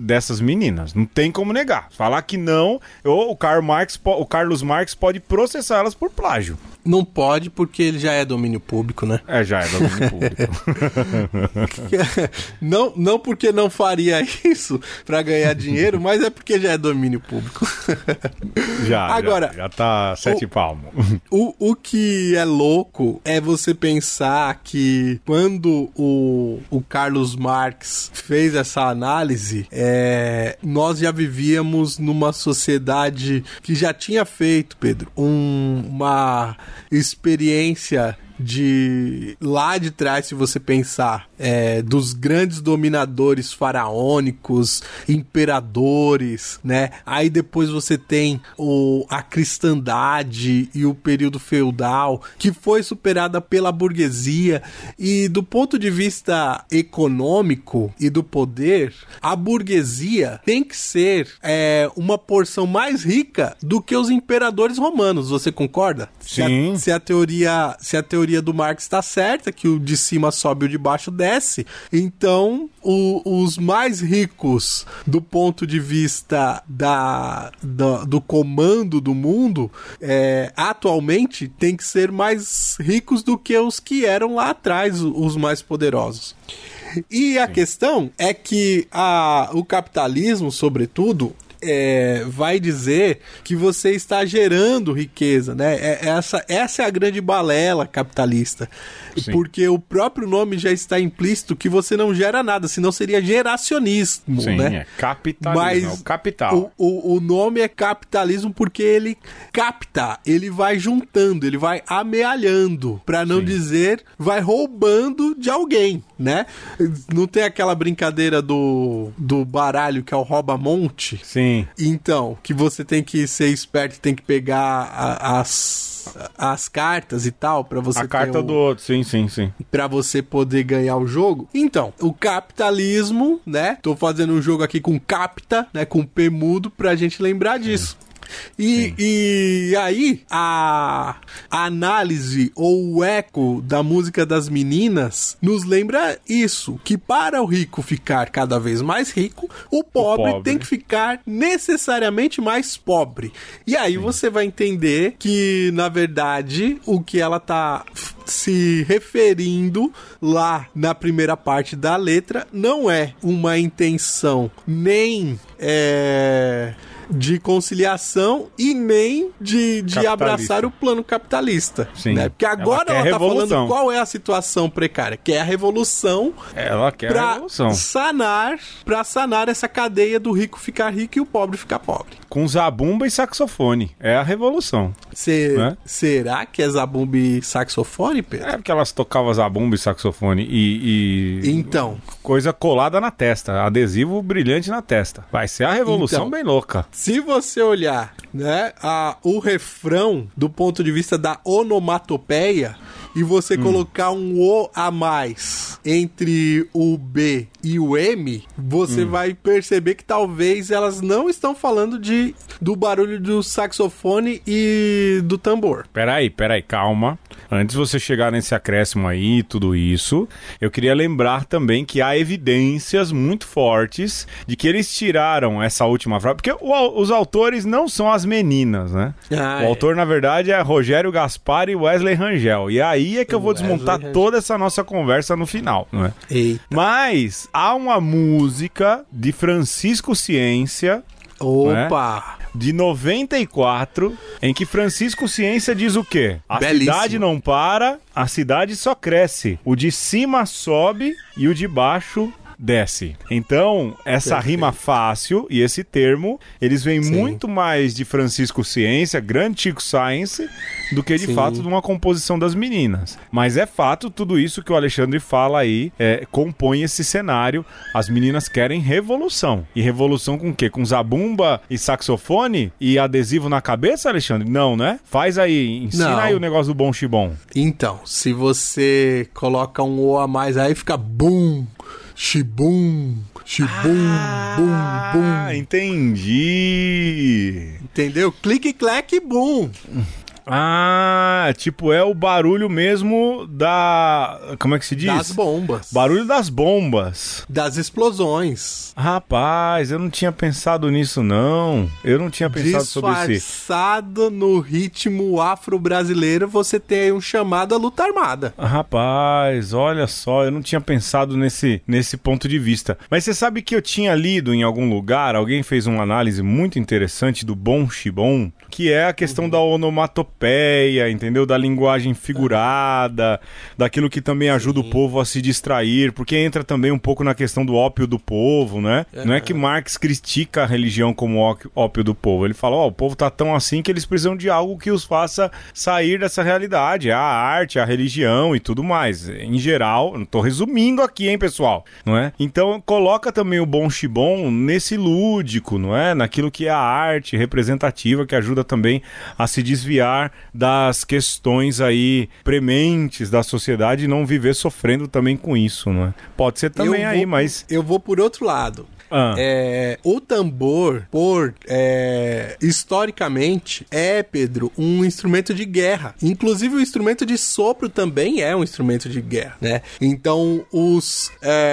meninas. Não tem como negar. Falar que não, ou o, Karl Marx, o Carlos Marx pode processar elas por plágio. Não pode, porque ele já é domínio público, né? É, já é domínio público. não, não porque não faria isso pra ganhar dinheiro, mas é porque já é domínio público. já, Agora, já, já tá sete o, palmos. O, o que é louco é você pensar que quando o, o Carlos Marx fez essa análise, é, nós já vivíamos numa sociedade que já tinha feito, Pedro, um, uma experiência de lá de trás, se você pensar, é, dos grandes dominadores faraônicos, imperadores, né? Aí depois você tem o, a cristandade e o período feudal, que foi superada pela burguesia. E do ponto de vista econômico e do poder, a burguesia tem que ser é, uma porção mais rica do que os imperadores romanos. Você concorda? Sim. Se a, se a teoria, se a teoria do Marx está certa, que o de cima sobe e o de baixo desce, então o, os mais ricos do ponto de vista da, da, do comando do mundo é, atualmente tem que ser mais ricos do que os que eram lá atrás, os mais poderosos. E a Sim. questão é que a, o capitalismo, sobretudo, É, vai dizer que você está gerando riqueza, né? É, essa, essa é a grande balela capitalista. Sim. Porque o próprio nome já está implícito que você não gera nada, senão seria geracionismo, Sim, né? É capitalismo, Mas é o capital. O, o, o nome é capitalismo porque ele capta, ele vai juntando, ele vai amealhando, para não Sim. dizer vai roubando de alguém, né? Não tem aquela brincadeira do, do baralho que é o rouba-monte? Sim. Então, que você tem que ser esperto, tem que pegar a, as, as cartas e tal, pra você A carta o, do outro, sim, sim, sim. Pra você poder ganhar o jogo. Então, o capitalismo, né? Tô fazendo um jogo aqui com capta, né? Com P mudo, pra gente lembrar disso. E, e aí, a, a análise ou o eco da música das meninas nos lembra isso, que para o rico ficar cada vez mais rico, o pobre, o pobre. tem que ficar necessariamente mais pobre. E aí Sim. você vai entender que, na verdade, o que ela tá se referindo lá na primeira parte da letra não é uma intenção nem é... de conciliação e nem de, de abraçar o plano capitalista. Sim. Né? Porque agora ela, ela tá revolução. falando qual é a situação precária. Quer a revolução. Ela quer pra a revolução. Sanar, pra sanar essa cadeia do rico ficar rico e o pobre ficar pobre. Com zabumba e saxofone. É a revolução. Cê, né? Será que é zabumba e saxofone, Pedro? É porque elas tocavam zabumba e saxofone e, e... Então. Coisa colada na testa. Adesivo brilhante na testa. Vai ser a revolução então, bem louca. Se você olhar, né, a, o refrão do ponto de vista da onomatopeia e você hum. colocar um O a mais entre o B e o M, você hum. vai perceber que talvez elas não estão falando de, do barulho do saxofone e do tambor. Peraí, peraí, calma. Antes de você chegar nesse acréscimo aí, tudo isso, eu queria lembrar também que há evidências muito fortes de que eles tiraram essa última frase, porque o, os autores não são as meninas, né? Ah, o é. autor, na verdade, é Rogério Gaspar e Wesley Rangel. E aí é que eu vou Wesley desmontar Rangel. toda essa nossa conversa no final, não é? Eita. Mas há uma música de Francisco Ciência... Opa! Né? De noventa e quatro, em que Francisco Ciência diz o quê? A Belíssimo. cidade não para, a cidade só cresce. O de cima sobe e o de baixo desce. Então, essa Perfeito. rima fácil e esse termo, eles vêm Sim. muito mais de Francisco Ciência, grande Chico Science, do que de Sim. fato de uma composição das meninas. Mas é fato, tudo isso que o Alexandre fala aí, é, compõe esse cenário. As meninas querem revolução. E revolução com o quê? Com zabumba e saxofone e adesivo na cabeça, Alexandre? Não, né? Faz aí, ensina Não. aí o negócio do bom chibom. Então, se você coloca um O a mais aí, fica bum, chibum, chibum, ah, bum, bum. Entendi. Entendeu? Clique, clack, bum. Ah, tipo, é o barulho mesmo da... Como é que se diz? Das bombas. Barulho das bombas. Das explosões. Rapaz, eu não tinha pensado nisso, não. Eu não tinha pensado sobre isso. Disfarçado no ritmo afro-brasileiro, você tem aí um chamado à luta armada. Rapaz, olha só, eu não tinha pensado nesse, nesse ponto de vista. Mas você sabe que eu tinha lido em algum lugar, alguém fez uma análise muito interessante do bom shibon, que é a questão uhum. da onomatopeia, entendeu? Da linguagem figurada, daquilo que também ajuda Sim. o povo a se distrair, porque entra também um pouco na questão do ópio do povo, né? Uhum. Não é que Marx critica a religião como ópio do povo, ele fala, ó, oh, o povo tá tão assim que eles precisam de algo que os faça sair dessa realidade, a arte, a religião e tudo mais. Em geral, não tô resumindo aqui, hein, pessoal, não é? Então, coloca também o bom shibon nesse lúdico, não é? Naquilo que é a arte representativa, que ajuda também a se desviar das questões aí prementes da sociedade e não viver sofrendo também com isso, não é? Pode ser também eu aí, vou, mas... Eu vou por outro lado. Ah. É, o tambor, por é, historicamente, é, Pedro, um instrumento de guerra. Inclusive, o instrumento de sopro também é um instrumento de guerra, né? Então, os,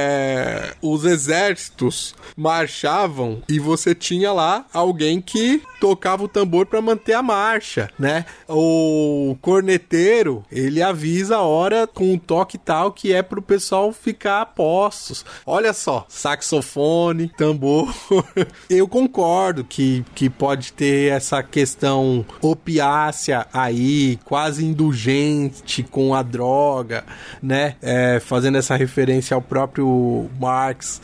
é, os exércitos marchavam e você tinha lá alguém que tocava o tambor para manter a marcha, né? O corneteiro, ele avisa a hora com um toque tal que é pro pessoal ficar a postos. Olha só, saxofone, tambor. Eu concordo que, que pode ter essa questão opiácea aí, quase indulgente com a droga, né? É, fazendo essa referência ao próprio Marx.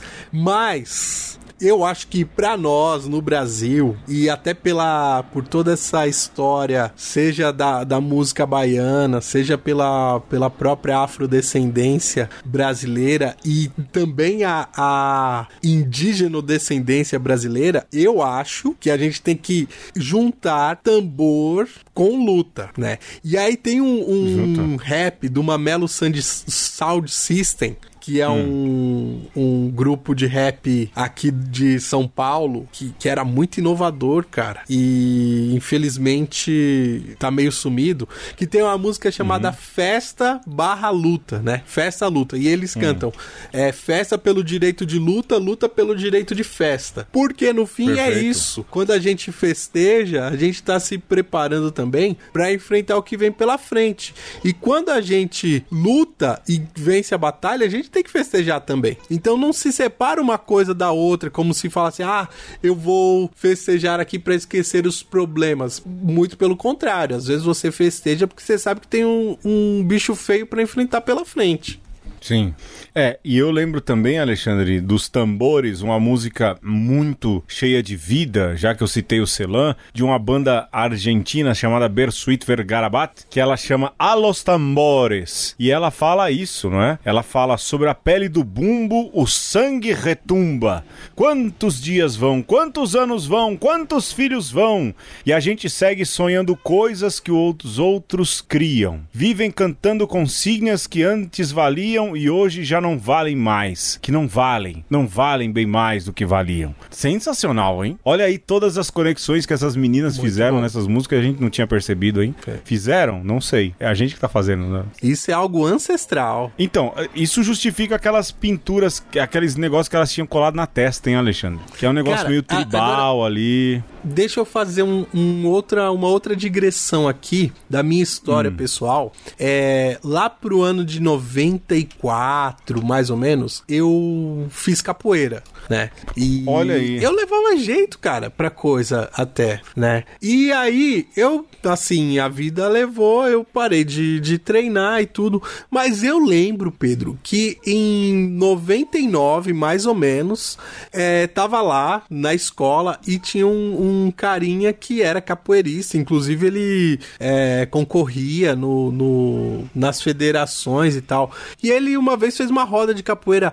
Mas... eu acho que pra nós, no Brasil, e até pela, por toda essa história, seja da, da música baiana, seja pela, pela própria afrodescendência brasileira e também a, a indígeno-descendência brasileira, eu acho que a gente tem que juntar tambor com luta, né? E aí tem um, um rap do Mamelo Sound System, que é hum. um, um grupo de rap aqui de São Paulo, que, que era muito inovador, cara. E, infelizmente, tá meio sumido. Que tem uma música chamada uhum. Festa barra Luta, né? Festa Luta. E eles hum. cantam é, festa pelo direito de luta, luta pelo direito de festa. Porque, no fim, Perfeito. É isso. Quando a gente festeja, a gente tá se preparando também pra enfrentar o que vem pela frente. E quando a gente luta e vence a batalha, a gente tem que festejar também. Então não se separa uma coisa da outra, como se fala assim, ah, eu vou festejar aqui pra esquecer os problemas. Muito pelo contrário, às vezes você festeja porque você sabe que tem um, um bicho feio pra enfrentar pela frente. Sim. É, e eu lembro também, Alexandre, dos tambores, uma música muito cheia de vida, já que eu citei o Celan, de uma banda argentina chamada Bersuit Vergarabat, que ela chama A Los Tambores. E ela fala isso, não é? Ela fala sobre a pele do bumbo, o sangue retumba. Quantos dias vão? Quantos anos vão? Quantos filhos vão? E a gente segue sonhando coisas que os outros criam. Vivem cantando consignas que antes valiam e hoje já não valem mais, que não valem, não valem bem mais do que valiam. Sensacional, hein? Olha aí todas as conexões que essas meninas Muito fizeram bom. Nessas músicas, a gente não tinha percebido, hein? É. Fizeram? Não sei. É a gente que tá fazendo, né? Isso é algo ancestral. Então, isso justifica aquelas pinturas, aqueles negócios que elas tinham colado na testa, hein, Alexandre? Que é um negócio Cara, meio tribal agora... ali... Deixa eu fazer um, um outra, uma outra digressão aqui da minha história hum. pessoal. É, lá pro ano de noventa e quatro, mais ou menos, eu fiz capoeira, né? E olha aí. Eu levava jeito, cara, pra coisa até, né? E aí, eu, assim, a vida levou, eu parei de, de treinar e tudo. Mas eu lembro, Pedro, que em noventa e nove, mais ou menos, é, tava lá na escola e tinha um, um um carinha que era capoeirista, inclusive ele é, concorria no, no, nas federações e tal, e ele uma vez fez uma roda de capoeira.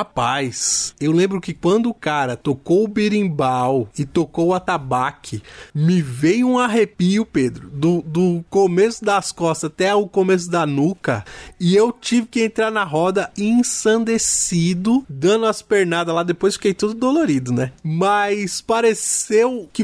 Rapaz, eu lembro que quando o cara tocou o berimbau e tocou o atabaque, me veio um arrepio, Pedro, do, do começo das costas até o começo da nuca, e eu tive que entrar na roda ensandecido, dando as pernadas lá, depois fiquei tudo dolorido, né? Mas pareceu que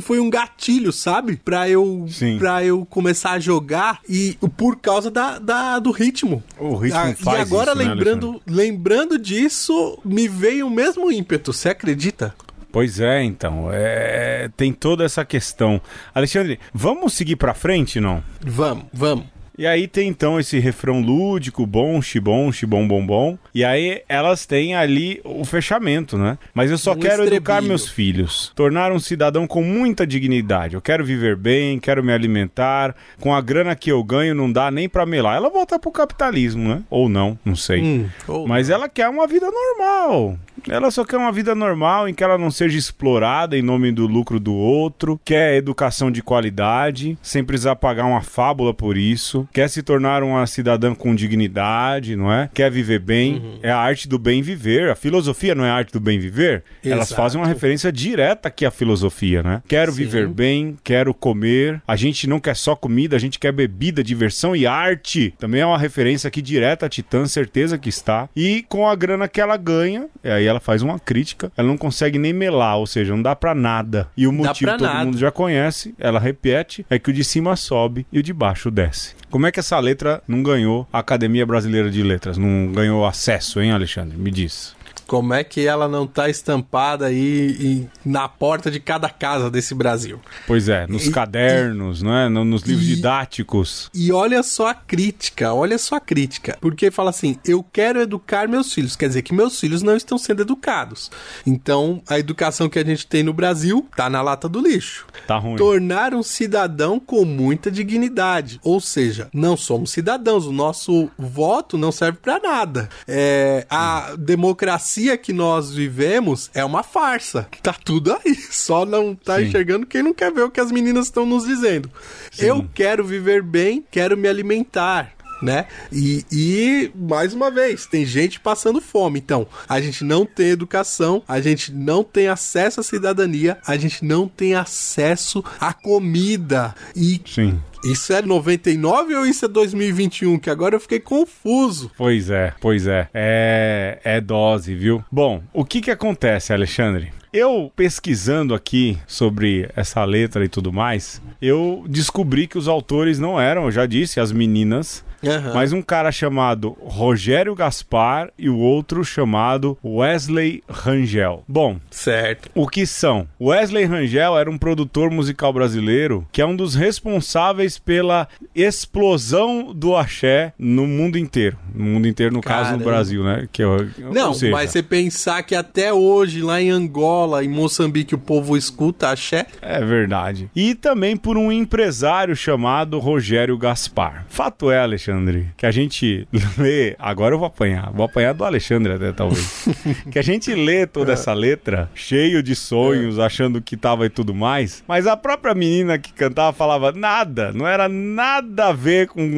foi um gatilho, sabe? Pra eu, Sim. pra eu começar a jogar e por causa da, da- do ritmo. O ritmo Ah, faz e agora, isso, né, lembrando, lembrando disso, me veio o mesmo ímpeto, você acredita? Pois é, então. É... Tem toda essa questão. Alexandre, vamos seguir pra frente, não? Vamos, vamos. E aí tem então esse refrão lúdico, bom, xibom, xibom, bom, bom. E aí elas têm ali o fechamento, né? Mas eu só Um quero educar estrebilho. meus filhos, tornar um cidadão com muita dignidade. Eu quero viver bem, quero me alimentar. Com a grana que eu ganho não dá nem pra melar. Ela volta pro capitalismo, né? Ou não, não sei. Hum, ou Mas ela quer uma vida normal. Ela só quer uma vida normal em que ela não seja explorada em nome do lucro do outro, quer educação de qualidade, sem precisar pagar uma fábula por isso, quer se tornar uma cidadã com dignidade, não é? Quer viver bem, Uhum. é a arte do bem viver. A filosofia não é a arte do bem viver? Elas Exato. fazem uma referência direta aqui à filosofia, né? Quero Sim. viver bem, quero comer. A gente não quer só comida, a gente quer bebida, diversão e arte. Também é uma referência aqui direta à Titã, certeza que está. E com a grana que ela ganha, e aí ela faz uma crítica, ela não consegue nem melar, ou seja, não dá pra nada. E o Dá motivo pra todo nada. mundo já conhece, ela repete, é que o de cima sobe e o de baixo desce. Como é que essa letra não ganhou a Academia Brasileira de Letras? Não ganhou acesso, hein, Alexandre? Me diz. Como é que ela não tá estampada aí em- na porta de cada casa desse Brasil? Pois é, nos E- cadernos, não é? No- nos livros e- didáticos. E olha só a crítica, olha só a crítica. Porque fala assim, eu quero educar meus filhos. Quer dizer que meus filhos não estão sendo educados. Então, a educação que a gente tem no Brasil tá na lata do lixo. Tá ruim. Tornar um cidadão com muita dignidade. Ou seja, não somos cidadãos. O nosso voto não serve pra nada. É, a democracia que nós vivemos é uma farsa. Tá tudo aí. Só não tá Sim. enxergando quem não quer ver o que as meninas estão nos dizendo. Eu quero viver bem, quero me alimentar. Né? E, e, mais uma vez, tem gente passando fome. Então, a gente não tem educação, a gente não tem acesso à cidadania, a gente não tem acesso à comida. E Sim. isso é noventa e nove ou isso é dois mil e vinte e um? Que agora eu fiquei confuso. Pois é, pois é. É, é dose, viu? Bom, o que que acontece, Alexandre? Eu, pesquisando aqui sobre essa letra e tudo mais, eu descobri que os autores não eram, eu já disse, as meninas, Aham. mas um cara chamado Rogério Gaspar e o outro chamado Wesley Rangel. Bom, Certo. o que são? Wesley Rangel era um produtor musical brasileiro que é um dos responsáveis pela explosão do axé no mundo inteiro. No mundo inteiro, no caso, no Caramba. Brasil, né? Que, eu- Não, ou seja, mas você pensar que até hoje, lá em Angola, em Moçambique, o povo escuta axé. é verdade. E também por um empresário chamado Rogério Gaspar. Fato é, Alexandre, que a gente lê... Agora eu vou apanhar. Vou apanhar do Alexandre até, talvez. Que a gente lê toda essa letra, cheio de sonhos, achando que tava e tudo mais, mas a própria menina que cantava falava nada, não era nada a ver com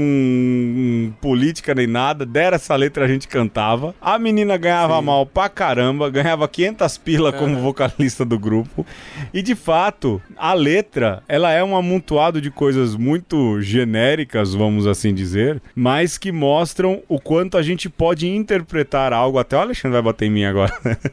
hum, política nem nada. Dera essa letra, a gente cantava. A menina ganhava Sim. mal pra caramba, ganhava quinhentas pila como vocalista do grupo. E de fato, a letra, ela é um amontoado de coisas muito genéricas, vamos assim dizer, mas que mostram o quanto a gente pode interpretar algo. Até o Alexandre vai bater em mim agora.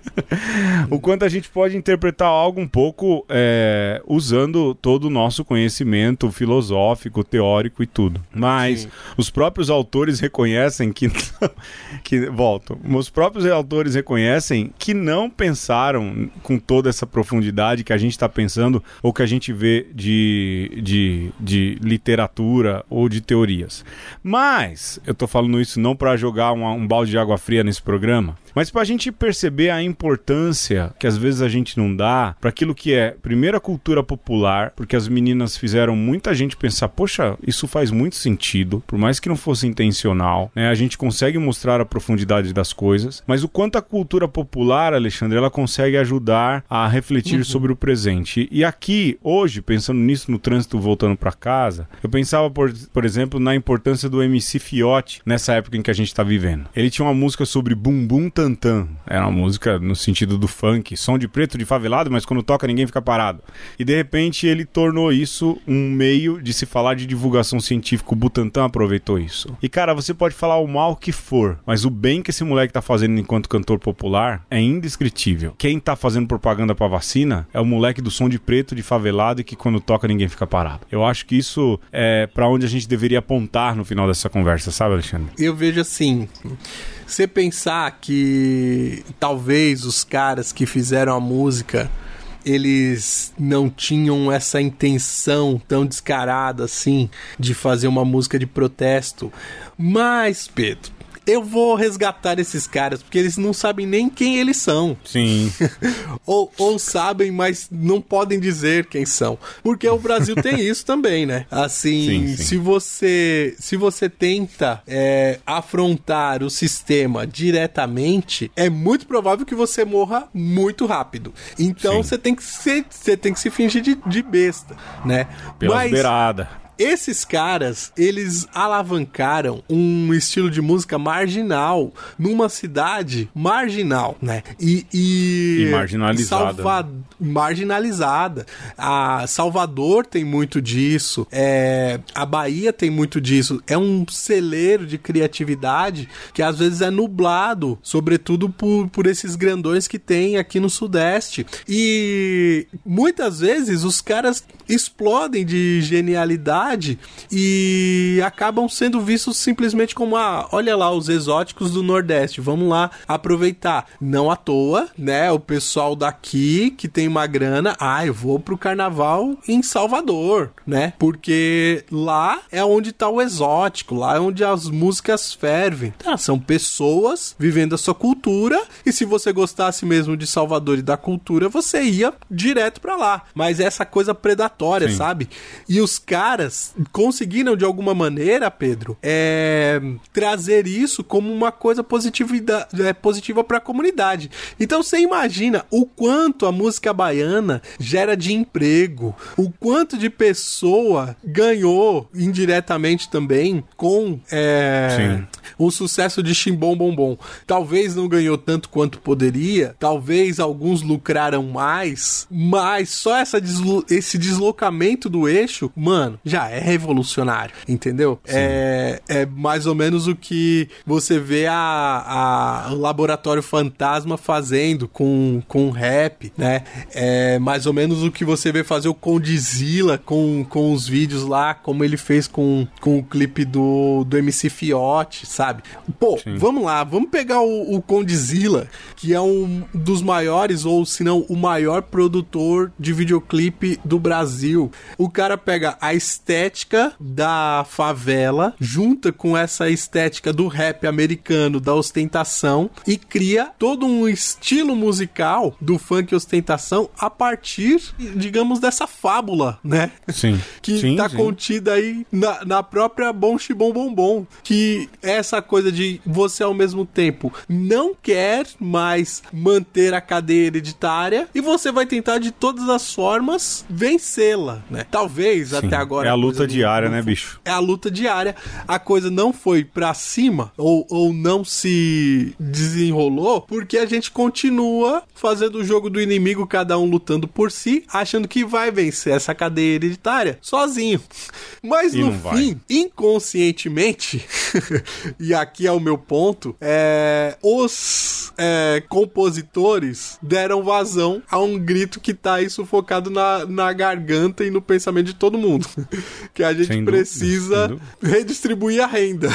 O quanto a gente pode interpretar algo um pouco é, usando todo o nosso conhecimento filosófico, teórico e tudo. Mas Sim. os próprios autores reconhecem que, que volto, os próprios autores reconhecem que não pensaram com toda essa profundidade que a gente está pensando ou que a gente vê de, de, de literatura ou de teorias. Mas eu tô falando isso não para jogar uma- um balde de água fria nesse programa, mas para a gente perceber a importância que às vezes a gente não dá para aquilo que é, primeiro, a cultura popular, porque as meninas fizeram muita gente pensar, poxa, isso faz muito sentido, por mais que não fosse intencional, né? A gente consegue mostrar a profundidade das coisas, mas o quanto a cultura popular, Alexandre, ela consegue ajudar a refletir sobre o presente. E aqui, hoje, pensando nisso no trânsito voltando para casa, eu pensava, por, por exemplo, na importância do M C Fiote nessa época em que a gente tá vivendo. Ele tinha uma música sobre bumbum tantã, Butantã. Era uma música no sentido do funk, som de preto de favelado, mas quando toca ninguém fica parado. E de repente ele tornou isso um meio de se falar de divulgação científica. O Butantã aproveitou isso. E cara, você pode falar o mal que for, mas o bem que esse moleque tá fazendo enquanto cantor popular é indescritível. Quem tá fazendo propaganda pra vacina é o moleque do som de preto de favelado e que quando toca ninguém fica parado. Eu acho que isso é pra onde a gente deveria apontar no final dessa conversa, sabe, Alexandre? Eu vejo assim, você pensar que talvez os caras que fizeram a música, eles não tinham essa intenção tão descarada assim de fazer uma música de protesto. Mas, Pedro, eu vou resgatar esses caras, porque eles não sabem nem quem eles são. Sim. ou, ou sabem, mas não podem dizer quem são. Porque o Brasil tem isso também, né? Assim, sim, sim. se você se você tenta é, afrontar o sistema diretamente, é muito provável que você morra muito rápido. Então você tem que ser, você tem que se fingir de, de besta, né? Pelas mas beiradas. Esses caras, eles alavancaram um estilo de música marginal numa cidade marginal, né? E, e, e marginalizada. Salva... Marginalizada. A Salvador tem muito disso. É... A Bahia tem muito disso. É um celeiro de criatividade que às vezes é nublado, sobretudo por, por esses grandões que tem aqui no Sudeste. E muitas vezes os caras explodem de genialidade e acabam sendo vistos simplesmente como, ah, olha lá os exóticos do Nordeste, vamos lá aproveitar. Não à toa, né, o pessoal daqui que tem uma grana, ah, eu vou pro carnaval em Salvador, né, porque lá é onde tá o exótico, lá é onde as músicas fervem. Tá, são pessoas vivendo a sua cultura, e se você gostasse mesmo de Salvador e da cultura, você ia direto pra lá. Mas essa coisa predatória, Sim. sabe? E os caras conseguiram de alguma maneira, Pedro, é, trazer isso como uma coisa positiva, é, positiva para a comunidade. Então você imagina o quanto a música baiana gera de emprego, o quanto de pessoa ganhou indiretamente também com é, o sucesso de Chimbom Bombom. Talvez não ganhou tanto quanto poderia, talvez alguns lucraram mais, mas só essa deslo- esse deslocamento do eixo, mano, já é revolucionário, entendeu? É, é mais ou menos o que você vê a, a o Laboratório Fantasma fazendo com, com rap, né? É mais ou menos o que você vê fazer o Condzilla com, com os vídeos lá, como ele fez com, com o clipe do, do M C Fiote, sabe? Pô, Sim. vamos lá, vamos pegar o, o Condzilla, que é um dos maiores, ou se não, o maior produtor de videoclipe do Brasil. O cara pega a estética da favela, junta com essa estética do rap americano, da ostentação, e cria todo um estilo musical do funk e ostentação a partir, digamos, dessa fábula, né? Sim. que sim, tá sim. contida aí na, na própria Bom Chibom Bombom, que é essa coisa de você ao mesmo tempo não quer mais manter a cadeia hereditária e você vai tentar de todas as formas vencê-la, né? Talvez Sim. até agora É a luta não, diária, não né, foi, bicho? É a luta diária. A coisa não foi pra cima ou, ou não se desenrolou porque a gente continua fazendo o jogo do inimigo, cada um lutando por si, achando que vai vencer essa cadeia hereditária sozinho. Mas E no não vai. fim, inconscientemente, e aqui é o meu ponto, é, os é, compositores deram vazão a um grito que tá aí sufocado na, na garganta e no pensamento de todo mundo. Que a gente Sem dúvida, precisa sem dúvida. redistribuir a renda.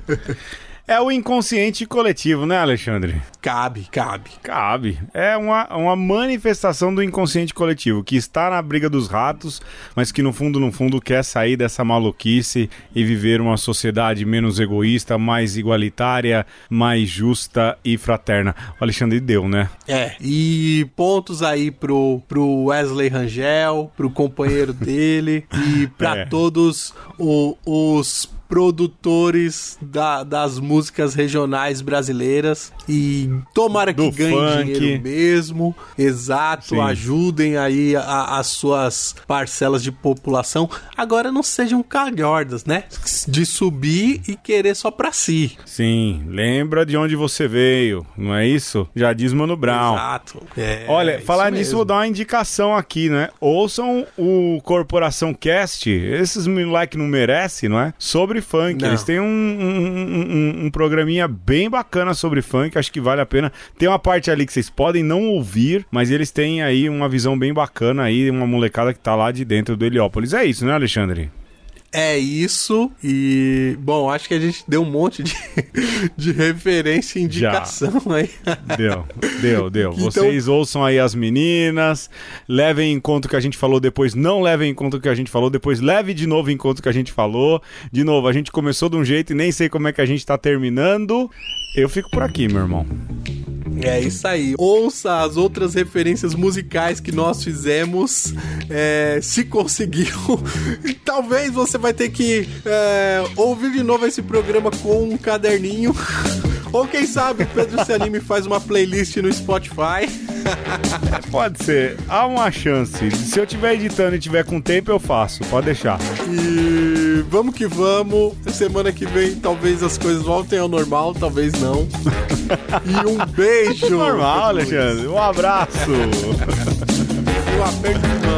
É o inconsciente coletivo, né, Alexandre? Cabe, cabe. Cabe. É uma, uma manifestação do inconsciente coletivo, que está na briga dos ratos, mas que no fundo, no fundo, quer sair dessa maluquice e viver uma sociedade menos egoísta, mais igualitária, mais justa e fraterna. O Alexandre deu, né? É, e pontos aí pro, pro Wesley Rangel, pro companheiro dele e pra É. todos o- os produtores da, das músicas regionais brasileiras e tomara que Do ganhem funk. dinheiro mesmo, exato, Sim. ajudem aí a- as suas parcelas de população. Agora não sejam calhordas, né? De subir e querer só pra si. Sim, lembra de onde você veio, não é isso? Já diz Mano Brown. Exato. É, Olha, isso falar nisso, mesmo. vou dar uma indicação aqui, né? Ouçam o Corporação Cast, esses moleque não merece, não é? Sobre funk. Não. Eles têm um, um, um, um programinha bem bacana sobre funk, acho que vale a pena. Tem uma parte ali que vocês podem não ouvir, mas eles têm aí uma visão bem bacana aí, uma molecada que tá lá de dentro do Heliópolis. É isso, né, Alexandre? É isso, e bom, acho que a gente deu um monte de, de referência e indicação aí. Deu, deu, deu. Então- Vocês ouçam aí as meninas, levem em conta o que a gente falou, depois não levem em conta o que a gente falou, depois leve de novo em conta o que a gente falou. De novo, a gente começou de um jeito e nem sei como é que a gente tá terminando. Eu fico por aqui, meu irmão. É isso aí. Ouça as outras referências musicais que nós fizemos. É, se conseguiu, talvez você vai ter que é, ouvir de novo esse programa com um caderninho. Ou quem sabe, Pedro Se Anime faz uma playlist no Spotify. Pode ser, há uma chance. Se eu estiver editando e tiver com tempo, eu faço. Pode deixar. E vamos que vamos. Semana que vem talvez as coisas voltem ao normal, talvez não. E um beijo. Normal, Alexandre. Um abraço. Um aperto.